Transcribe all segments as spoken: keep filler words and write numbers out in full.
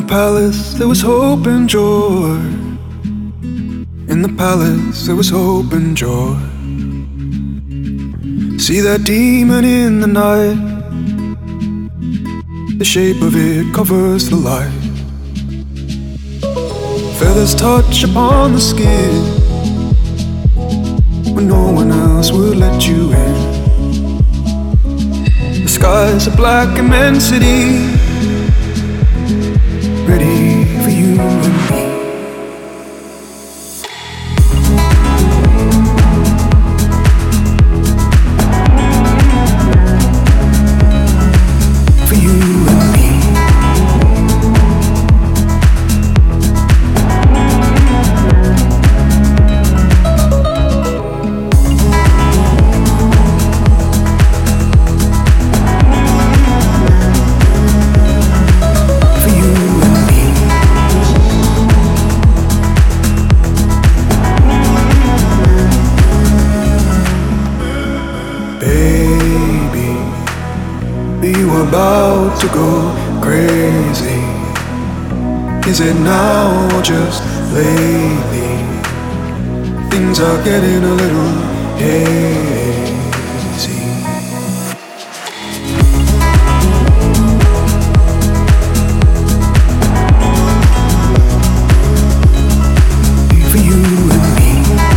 palace there was hope and joy. In the palace there was hope and joy. See that demon in the night, the shape of it covers the light. Feathers touch upon the skin when no one else would let you in. The sky's a black immensity, ready for you and me. For you and me. Baby, you about to go crazy. Is it now or just lately? Things are getting a little hazy. For you and me.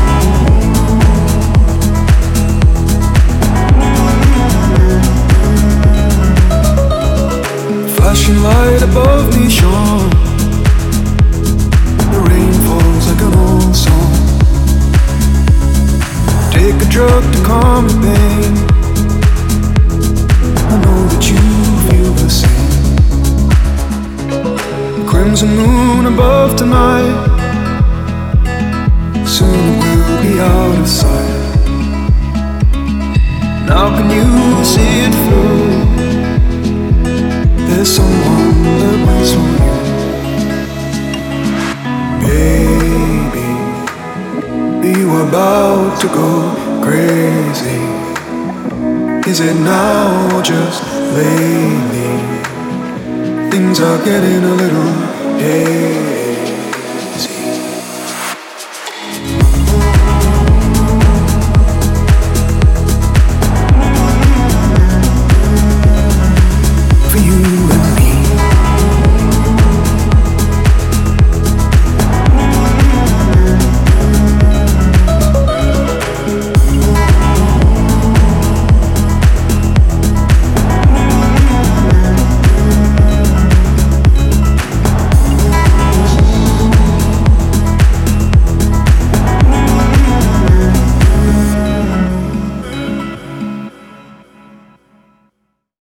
Flashing light above me shone. The rain falls like an old song. Take a drug to calm the pain. I know that you feel the same. The crimson moon above tonight, soon it will be out of sight. Now can you see it through? There's someone that waits for you. Baby, you are about to go crazy. Is it now or just lately? Things are getting a little hazy.